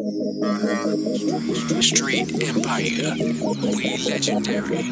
Street Empire, we legendary.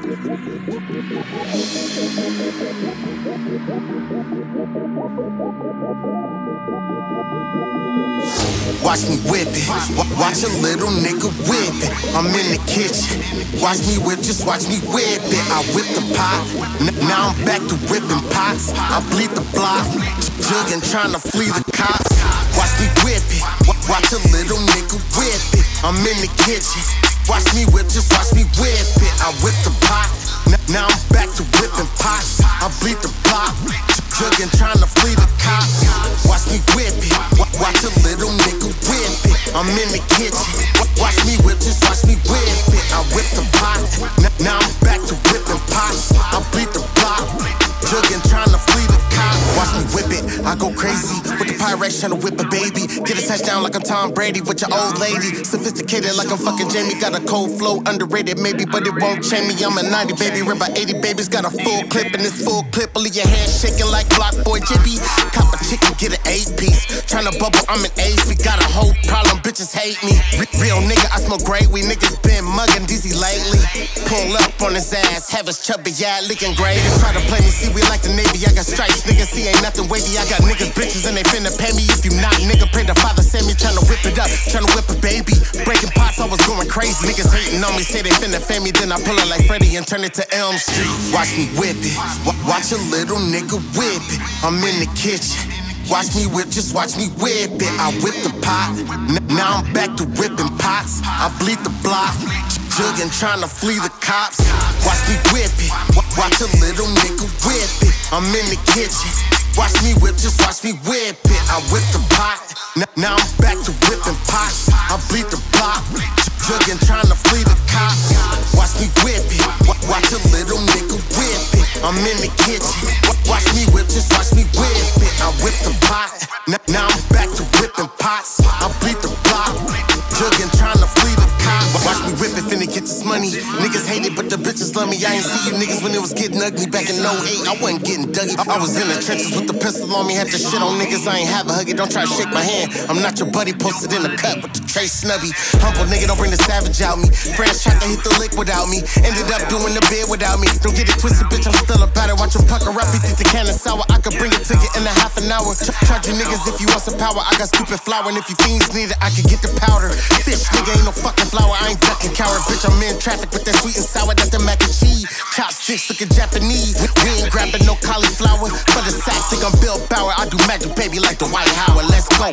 Watch me whip it, watch a little nigga whip it. I'm in the kitchen, watch me whip, just watch me whip it. I whip the pot, now I'm back to whipping pots. I bleed the block, jugging trying to flee the cops. Watch me whip it, watch a little nigga whip it. I'm in the kitchen, watch me whip, just watch me whip it. I whip the pot, now I'm back to whipping pots. I bleed the block, jugging trying to flee the cops. Watch me whip it, watch a little nigga whip it. I'm in the kitchen, watch me whip, just watch me whip it. I whip the pot, now I'm back to whipping pots. I bleed the block, jugging trying to flee the cops. Watch me whip it, I go crazy with the Pyrex trying to whip a baby. Get a touchdown like I'm Tom Brady with your old lady. Sophisticated like I'm fucking Jamie. Got a cold flow, underrated maybe, but it won't change me. I'm a 90 baby, ripped by 80 babies. Got a full clip and this full clip. Only your hands shaking like Block Boy Jippy. Cop a chicken, get an 8-piece. Tryna bubble, I'm an ace. We got a whole problem, bitches hate me. Real nigga, I smoke great weed. Niggas been mugging DZ lately. Pull up on his ass, have his chubby eye licking great. Try to play me, see we like the Navy. I got stripes, niggas see ain't nothing wavy. I got niggas bitches and they finna pay me. If you not, nigga, pray the Father send me. Tryna whip it up, tryna whip a baby. Breaking pots, I was going crazy. Niggas hating on me, say they finna pay me. Then I pull it like Freddy and turn it to Elm Street. Watch me whip it, watch a little nigga whip it. I'm in the kitchen, watch me whip, just watch me whip it. I whip the pot, now I'm back to whipping pots. I bleed the block, jugging trying to flee the cops. Watch me whip it, watch a little nigga whip it. I'm in the kitchen, watch me whip, just watch me whip it. I whip the pot, now I'm back to whipping pots. I bleed the block, jugging trying to flee the cops. Watch me whip it, watch a little nigga whip it. I'm in the kitchen, watch me whip, just watch me whip it. I whip the pot, now I'm back to whipping pots. I bleed the block, jugging trying to flee the cops. Watch me whip it, finna get this money. Niggas hate it, but the bitches love me. I ain't see you niggas when it was getting ugly back in '08. I wasn't getting duggy. I was in the trenches with the pistol on me, had to shit on niggas. I ain't have a huggy, don't try to shake my hand. I'm not your buddy, posted in the cut with the tray snubby. Humble nigga, don't bring the savage out me. Friends tried to hit the lick without me, ended up doing the bid without me. Don't get it twisted, bitch, I'm still about it. Watch them pucker up, he think the can is sour. I could bring it to you in a half an hour. Charge you niggas if you want some power. I got stupid flour, and if you fiends need it, I could get the powder. Fish nigga ain't no fucking flour, I ain't ducking coward. Bitch, I'm in traffic with that sweet and sour, that's the mac and cheese. Chopsticks looking Japanese. We ain't grabbing no cauliflower. For the sack, think I'm Bill Bauer. I do magic, baby, like the White Howard. Let's go.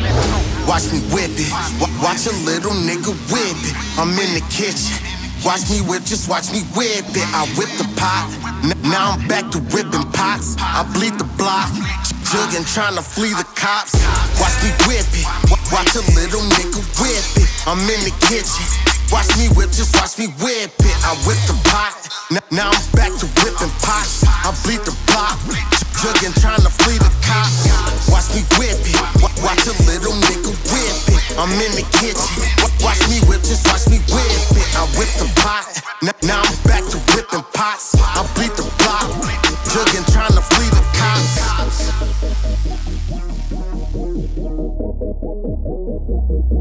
Watch me whip it, watch a little nigga whip it. I'm in the kitchen, watch me whip, just watch me whip it. I whip the pot, now I'm back to whipping pots. I bleed the block, jugging trying to flee the cops. Watch me whip it, watch a little nigga whip it. I'm in the kitchen, watch me whip, just watch me whip it. I whip the pot, now I'm back to whipping pots. I bleed the block, jugging trying to flee the cops. Watch me whip it, watch a little nigga whip it. I'm in the kitchen, watch me whip, just watch me whip it. I whip the pot, now I'm back to whipping pots. I bleed the block, jugging trying to flee the cops.